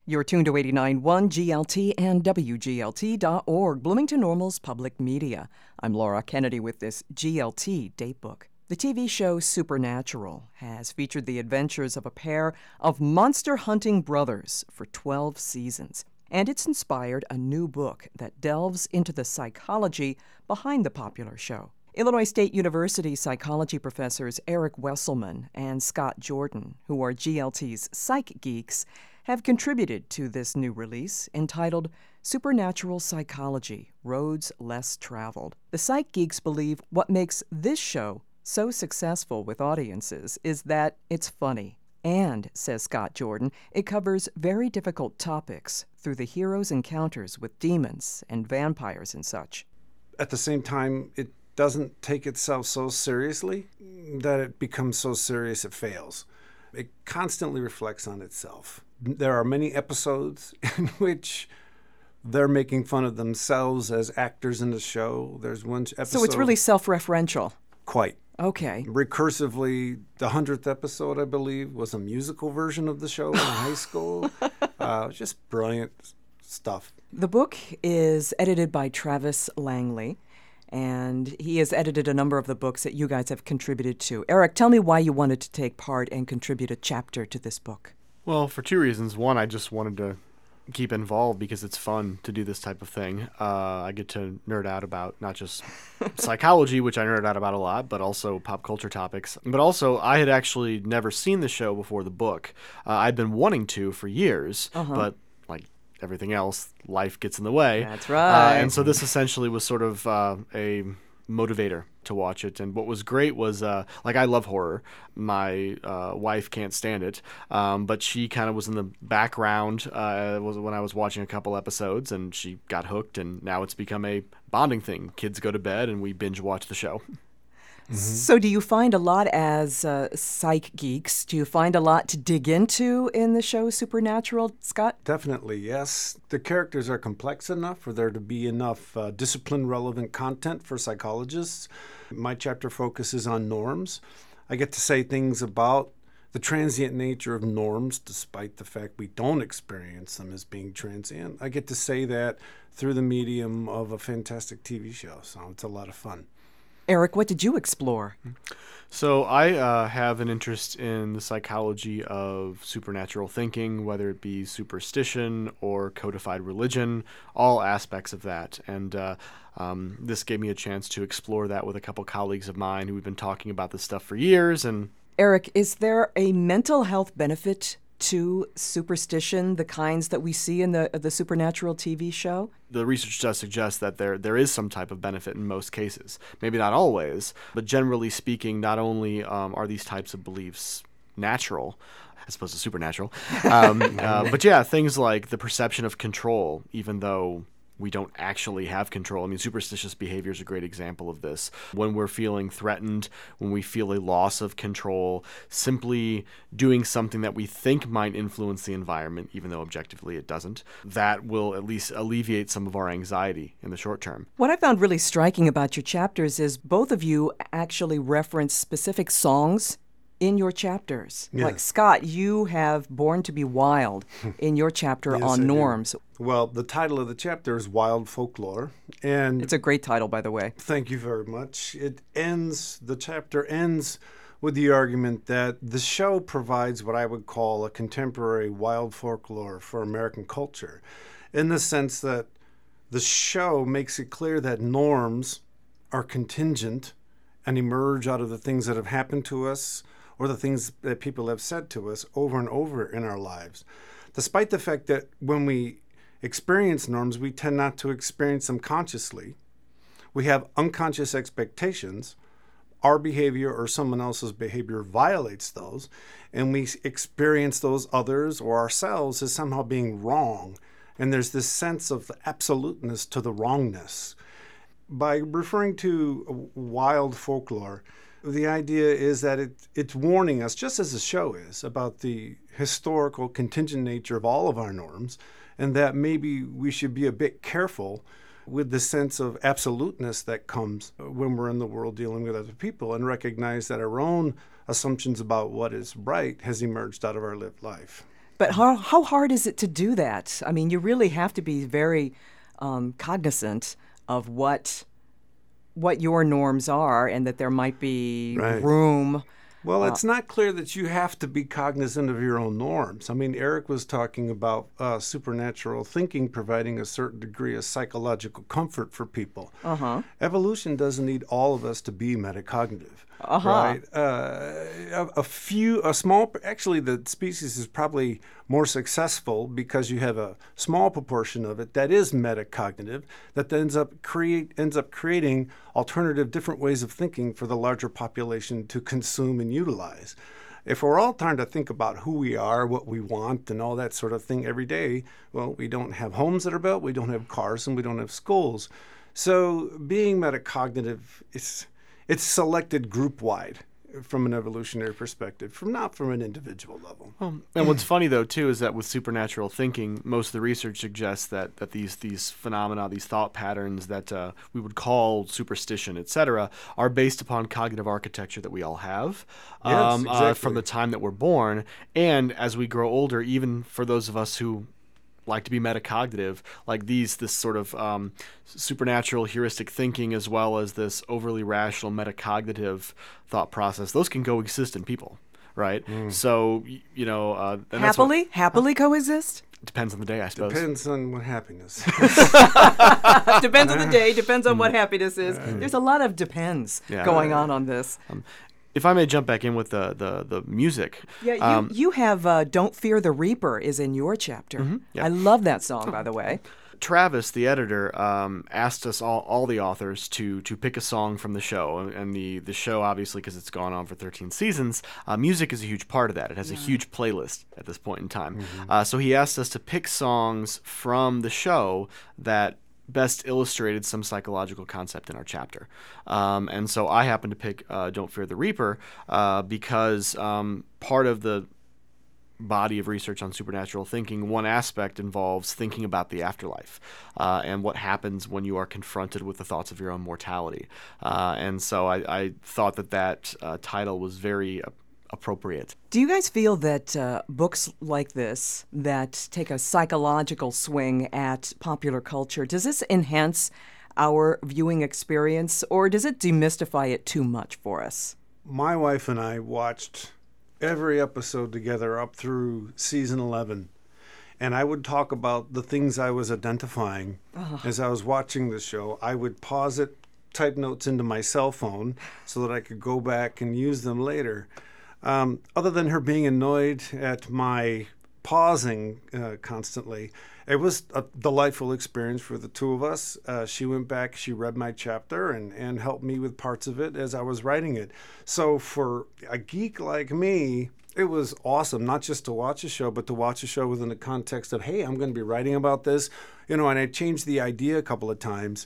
You're tuned to 89.1 GLT and WGLT.org, Bloomington Normal's public media. I'm Laura Kennedy with this GLT Datebook. The TV show Supernatural has featured the adventures of a pair of monster-hunting brothers for 12 seasons. And it's inspired a new book that delves into the psychology behind the popular show. Illinois State University psychology professors Eric Wesselman and Scott Jordan, who are GLT's psych geeks, have contributed to this new release entitled Supernatural Psychology: Roads Less Traveled. The psych geeks believe what makes this show so successful with audiences is that it's funny. And, says Scott Jordan, it covers very difficult topics through the hero's encounters with demons and vampires and such. At the same time, it doesn't take itself so seriously that it becomes so serious it fails. It constantly reflects on itself. There are many episodes in which they're making fun of themselves as actors in the show. There's one episode... So it's really self-referential. Quite. Okay. Recursively, the 100th episode, I believe, was a musical version of the show in high school. Just brilliant stuff. The book is edited by Travis Langley, and he has edited a number of the books that you guys have contributed to. Eric, tell me why you wanted to take part and contribute a chapter to this book. Well, for two reasons. One, I just wanted to keep involved because it's fun to do this type of thing. I get to nerd out about not just psychology, which I nerd out about a lot, but also pop culture topics. But also, I had actually never seen the show before the book. I'd been wanting to for years, but like everything else, life gets in the way. That's right. And so this essentially was sort of a motivator to watch it. And what was great was, I love horror. My wife can't stand it, but she kind of was in the background when I was watching a couple episodes, and she got hooked, and now it's become a bonding thing. Kids go to bed, and we binge watch the show. Mm-hmm. So do you find a lot as psych geeks, do you find a lot to dig into in the show Supernatural, Scott? Definitely, yes. The characters are complex enough for there to be enough discipline-relevant content for psychologists. My chapter focuses on norms. I get to say things about the transient nature of norms, despite the fact we don't experience them as being transient. I get to say that through the medium of a fantastic TV show, so it's a lot of fun. Eric, what did you explore? So I have an interest in the psychology of supernatural thinking, whether it be superstition or codified religion, all aspects of that. And this gave me a chance to explore that with a couple colleagues of mine who have been talking about this stuff for years. And Eric, is there a mental health benefit to superstition, the kinds that we see in the Supernatural TV show? The research does suggest that there is some type of benefit in most cases. Maybe not always, but generally speaking, not only are these types of beliefs natural, as opposed to supernatural, but yeah, things like the perception of control, even though we don't actually have control. I mean, superstitious behavior is a great example of this. When we're feeling threatened, when we feel a loss of control, simply doing something that we think might influence the environment, even though objectively it doesn't, that will at least alleviate some of our anxiety in the short term. What I found really striking about your chapters is both of you actually reference specific songs in your chapters. Yeah. Like Scott, you have Born to be Wild in your chapter Yes, on I do. norms. Well, the title of the chapter is Wild Folklore, and It's a great title, by the way. thank you very much. The chapter ends with the argument that the show provides what I would call a contemporary wild folklore for American culture, in the sense that the show makes it clear that norms are contingent and emerge out of the things that have happened to us or the things that people have said to us over and over in our lives. Despite the fact that when we experience norms, we tend not to experience them consciously. We have unconscious expectations. Our behavior or someone else's behavior violates those, and we experience those others or ourselves as somehow being wrong. And there's this sense of absoluteness to the wrongness. By referring to wild folklore, the idea is that it's warning us, just as the show is, about the historical contingent nature of all of our norms, and that maybe we should be a bit careful with the sense of absoluteness that comes when we're in the world dealing with other people, and recognize that our own assumptions about what is right has emerged out of our lived life. But how hard is it to do that? I mean, you really have to be very cognizant of what your norms are, and that there might be Right. room. Well, it's not clear that you have to be cognizant of your own norms. I mean, Eric was talking about supernatural thinking providing a certain degree of psychological comfort for people. Evolution doesn't need all of us to be metacognitive. Right? Actually, the species is probably more successful because you have a small proportion of it that is metacognitive, that ends up creating alternative, different ways of thinking for the larger population to consume and utilize. If we're all trying to think about who we are, what we want, and all that sort of thing every day, well, we don't have homes that are built, we don't have cars, and we don't have schools. So being metacognitive, it's selected group-wide from an evolutionary perspective, not from an individual level. And what's funny, though, too, is that with supernatural thinking, most of the research suggests that these phenomena, these thought patterns that we would call superstition, etc., are based upon cognitive architecture that we all have Yes, exactly. from the time that we're born. And as we grow older, even for those of us who like to be metacognitive, like this sort of supernatural heuristic thinking, as well as this overly rational metacognitive thought process, those can coexist in people, right? So, and that's Happily coexist? depends on the day, I suppose. Depends on what happiness. Depends on the day, depends on what happiness is. There's a lot of depends going on this. If I may jump back in with the music. Yeah, you have Don't Fear the Reaper is in your chapter. yeah. I love that song, by the way. Travis, the editor, asked us all the authors to pick a song from the show, and the show, obviously, because it's gone on for 13 seasons, music is a huge part of that. It has a huge playlist at this point in time. So he asked us to pick songs from the show that best illustrated some psychological concept in our chapter. And so I happened to pick Don't Fear the Reaper because part of the body of research on supernatural thinking, one aspect involves thinking about the afterlife and what happens when you are confronted with the thoughts of your own mortality. And so I thought that title was very appropriate. Do you guys feel that books like this that take a psychological swing at popular culture, does this enhance our viewing experience, or does it demystify it too much for us? My wife and I watched every episode together up through season 11. And I would talk about the things I was identifying as I was watching the show. I would pause it, type notes into my cell phone so that I could go back and use them later. Other than her being annoyed at my pausing constantly, it was a delightful experience for the two of us. She went back, she read my chapter and helped me with parts of it as I was writing it. So for a geek like me, it was awesome, not just to watch a show, but to watch a show within the context of, hey, I'm going to be writing about this, and I changed the idea a couple of times,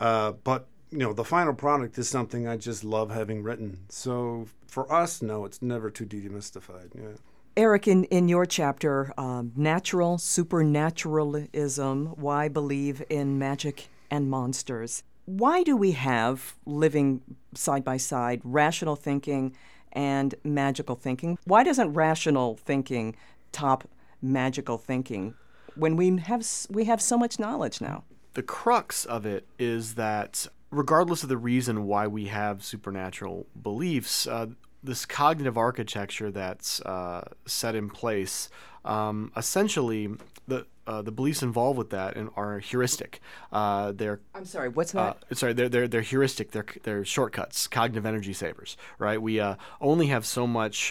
but the final product is something I just love having written. So for us, no, it's never too demystified. Yeah. Eric, in your chapter, Natural Supernaturalism, Why Believe in Magic and Monsters, why do we have, living side by side, rational thinking and magical thinking? Why doesn't rational thinking top magical thinking when we have so much knowledge now? The crux of it is that regardless of the reason why we have supernatural beliefs, this cognitive architecture that's set in place, essentially the beliefs involved with that are heuristic. They're I'm sorry, what's that? They're heuristic. They're shortcuts, cognitive energy savers, right? We only have so much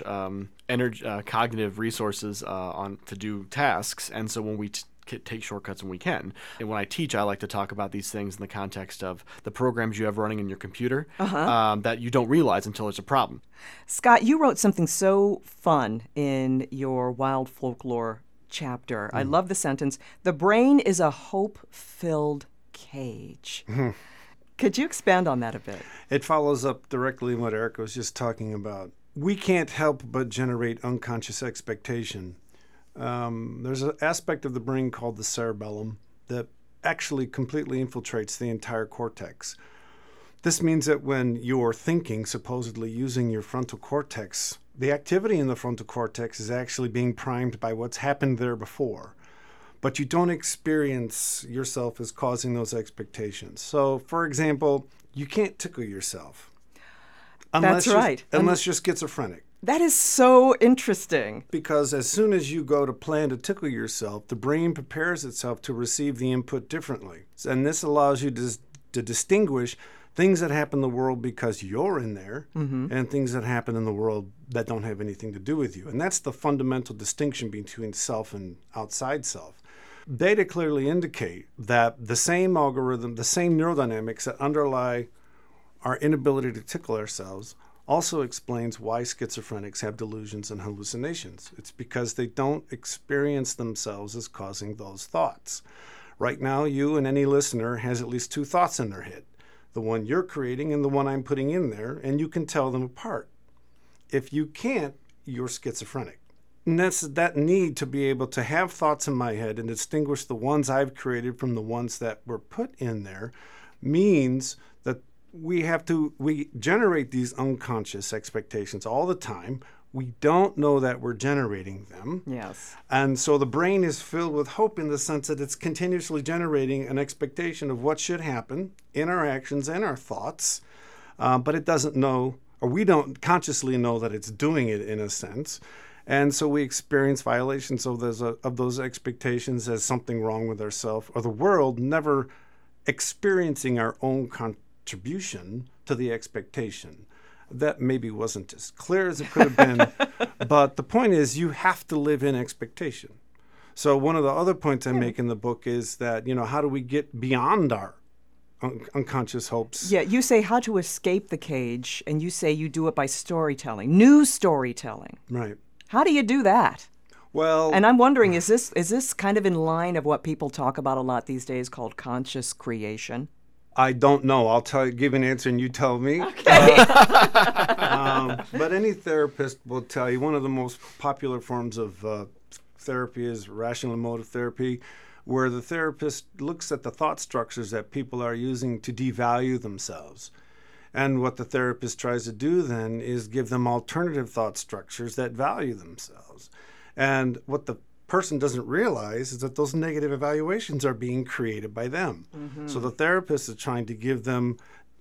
cognitive resources to do tasks, and so when we take shortcuts when we can. And when I teach, I like to talk about these things in the context of the programs you have running in your computer that you don't realize until there's a problem. Scott, you wrote something so fun in your Wild Folklore chapter. I love the sentence, "The brain is a hope-filled cage." Could you expand on that a bit? It follows up directly what Eric was just talking about. We can't help but generate unconscious expectation. There's an aspect of the brain called the cerebellum that actually completely infiltrates the entire cortex. This means that when you're thinking, supposedly using your frontal cortex, the activity in the frontal cortex is actually being primed by what's happened there before. But you don't experience yourself as causing those expectations. So, for example, you can't tickle yourself. That's right. Unless you're schizophrenic. That is so interesting. Because as soon as you go to plan to tickle yourself, the brain prepares itself to receive the input differently. And this allows you to distinguish things that happen in the world because you're in there and things that happen in the world that don't have anything to do with you. And that's the fundamental distinction between self and outside self. Data clearly indicate that the same algorithm, the same neurodynamics that underlie our inability to tickle ourselves also explains why schizophrenics have delusions and hallucinations. It's because they don't experience themselves as causing those thoughts. Right now, you and any listener has at least two thoughts in their head, the one you're creating and the one I'm putting in there, and you can tell them apart. If you can't, you're schizophrenic. And that's that need to be able to have thoughts in my head and distinguish the ones I've created from the ones that were put in there means that we generate these unconscious expectations all the time. We don't know that we're generating them. Yes. And so the brain is filled with hope in the sense that it's continuously generating an expectation of what should happen in our actions and our thoughts, but it doesn't know, or we don't consciously know that it's doing it in a sense. And so we experience violations of those expectations as something wrong with ourselves or the world, never experiencing our own contribution to the expectation. That maybe wasn't as clear as it could have been, but the point is you have to live in expectation. So one of the other points I make in the book is that, how do we get beyond our unconscious hopes? Yeah, you say how to escape the cage, and you say you do it by storytelling, new storytelling. Right. How do you do that? Well, and I'm wondering, is this kind of in line of what people talk about a lot these days called conscious creation? I don't know. I'll give an answer and you tell me. Okay. But any therapist will tell you one of the most popular forms of therapy is rational emotive therapy, where the therapist looks at the thought structures that people are using to devalue themselves. And what the therapist tries to do then is give them alternative thought structures that value themselves. And what the person doesn't realize is that those negative evaluations are being created by them. Mm-hmm. So the therapist is trying to give them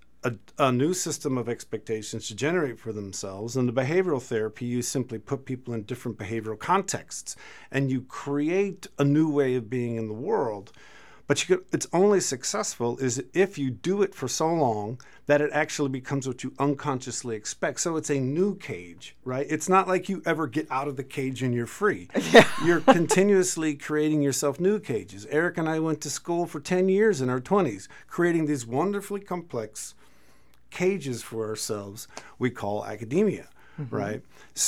a new system of expectations to generate for themselves. And the behavioral therapy, you simply put people in different behavioral contexts and you create a new way of being in the world. But it's only successful is if you do it for so long that it actually becomes what you unconsciously expect. So it's a new cage, right? It's not like you ever get out of the cage and you're free. Yeah. You're continuously creating yourself new cages. Eric and I went to school for 10 years in our 20s, creating these wonderfully complex cages for ourselves we call academia. Mm-hmm. Right?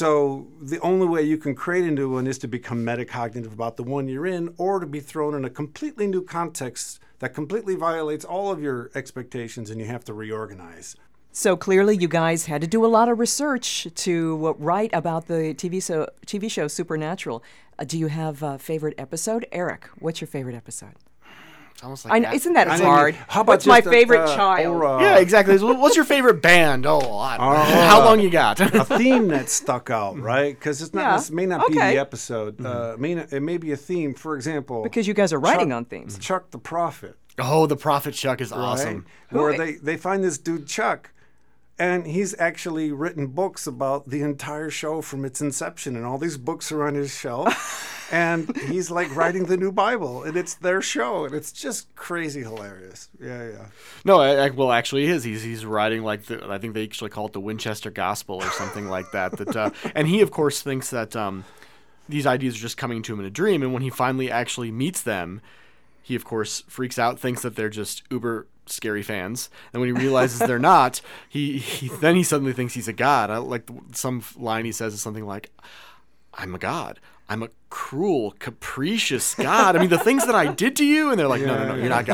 So the only way you can create a new one is to become metacognitive about the one you're in or to be thrown in a completely new context that completely violates all of your expectations and you have to reorganize. So clearly you guys had to do a lot of research to write about the TV show Supernatural. Do you have a favorite episode? Eric, what's your favorite episode? It's almost like that. Isn't that hard? How about what's my favorite child? Yeah, exactly. What's your favorite band? How long you got? A theme that stuck out, right? Because it's not. This may not be the episode. Mm-hmm. It may be a theme. For example, because you guys are writing on themes. Chuck the Prophet. Oh, the Prophet Chuck is awesome. Where they find this dude Chuck, and he's actually written books about the entire show from its inception, and all these books are on his shelf. And he's like writing the new Bible, and it's their show, and it's just crazy hilarious. Yeah. No, well, actually, he is. He's writing like I think they actually call it the Winchester Gospel or something like that. And he, of course, thinks that these ideas are just coming to him in a dream, and when he finally actually meets them, he, of course, freaks out, thinks that they're just uber scary fans, and when he realizes they're not, he suddenly thinks he's a god. Like some line he says is something like, "I'm a god. I'm a cruel, capricious God. I mean, the things that I did to you," and they're like, no, you're not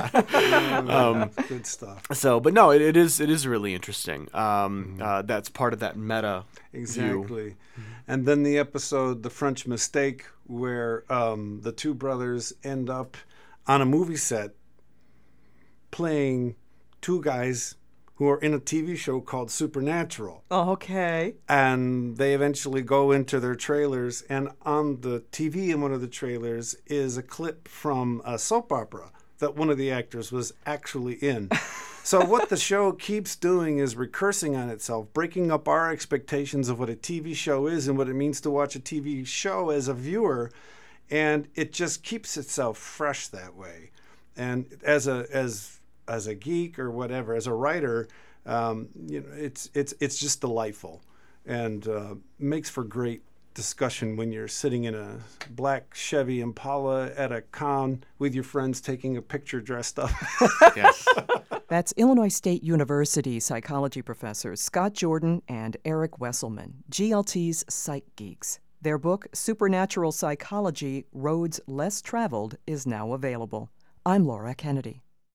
God. Good stuff. So, but no, it is really interesting. That's part of that meta exactly. view. And then the episode, The French Mistake, where the two brothers end up on a movie set playing two guys who are in a TV show called Supernatural. Okay. And they eventually go into their trailers, and on the TV in one of the trailers is a clip from a soap opera that one of the actors was actually in. So what the show keeps doing is recursing on itself, breaking up our expectations of what a TV show is and what it means to watch a TV show as a viewer, and it just keeps itself fresh that way. And as a geek or whatever, as a writer, it's just delightful, and makes for great discussion when you're sitting in a black Chevy Impala at a con with your friends taking a picture dressed up. Yes. That's Illinois State University psychology professors Scott Jordan and Eric Wesselman, GLT's Psych Geeks. Their book, Supernatural Psychology: Roads Less Traveled, is now available. I'm Laura Kennedy.